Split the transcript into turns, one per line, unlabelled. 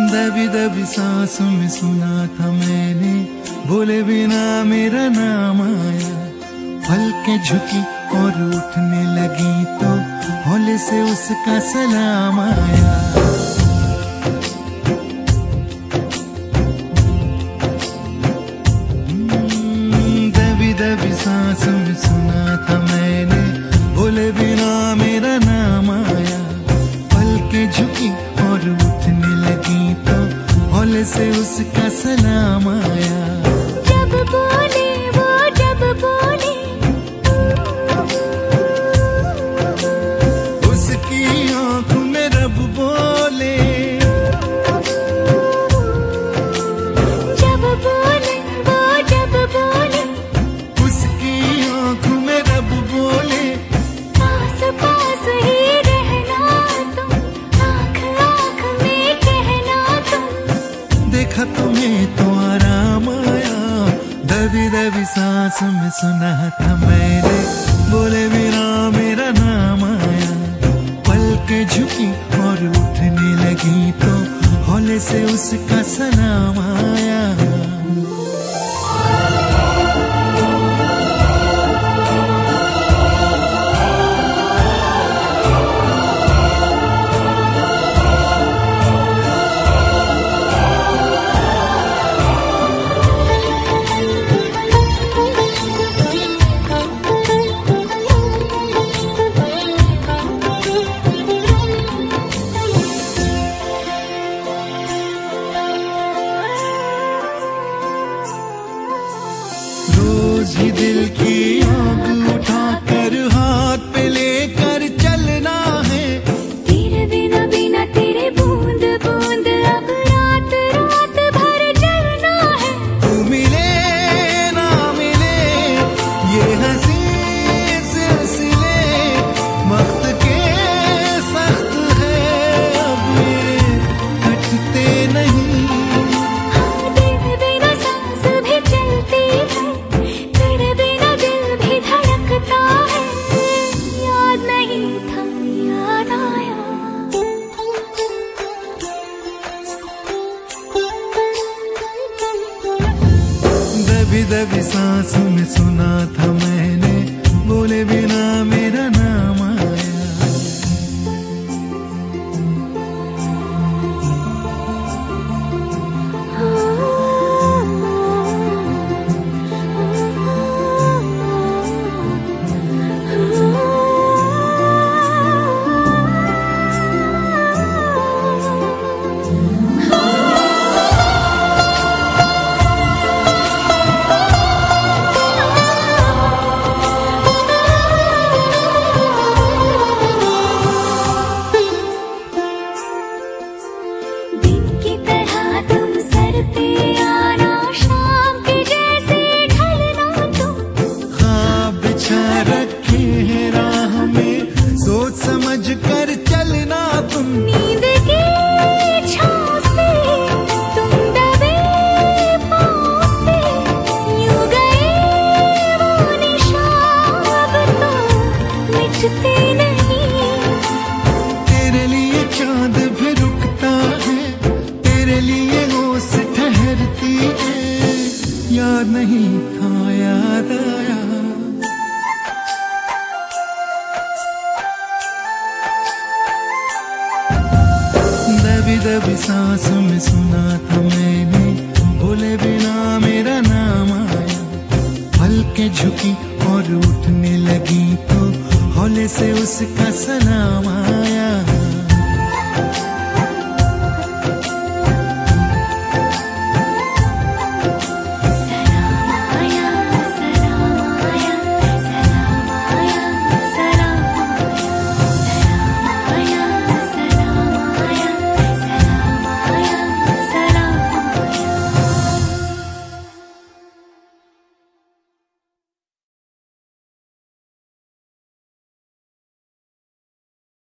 दबी दबी सांसों में सुना था मैंने, बोले बिना मेरा नाम आया। पलकें झुकी और उठने लगी तो हौले से उसका सलाम आया। दबी दबी सांसों में सुना था मैंने, बोले बिना मेरा नाम आया। पलकें झुकी और उठने लगी तो हौले से उसका सलाम आया।
जब बोले वो जब बोले,
उसकी आंखों में रब बोले।
जब बोले वो जब बोले,
उसकी आंखों में रब बोले।
पास पास ही रहना तुम, आँख आँख में कहना तुम।
देखा तुम्हें तो आराम आया। दबी दबी सांसों में सुना था मैंने, बोले बिना मेरा नाम आया। पलकें झुकी और उठने लगी तो हौले से उसका सलाम आया। रोज ही दिल की आग उठाकर हाथ पे लेकर चलना है।
तेरे बिना बिना तेरे बूंद बूंद अब रात रात भर चलना है।
तू मिले ना मिले ये हंसी सिलसिले वक्त के सख्त है, अब ये कटते नहीं।
हाँ, तेरे बिना सांस भी चलती है, तेरे बिना दिल भी धड़कता है। याद नहीं था याद आया।
दबी दबी सांसों में सुना था मैंने, बोले बिना मेरा नाम आया।
दिन की तरह तुम सर पे आना, शाम के जैसे ढलना तुम।
ख्वाब बिछा रखे हैं राह में, सोच समझ कर चलना तुम।
नींद की छाँव से तुम दबे पाँव से, यूं गए वो निशान अब तो मिटते नहीं।
तेरे लिए चांद भी रुकता है, तेरे लिए होश ठहरती है। याद नहीं था याद आया। दबी दबी सांसों में सुना था मैंने, बोले बिना मेरा नाम आया। पलकें झुकी और उठने लगी तो हौले से उसका सलाम आया।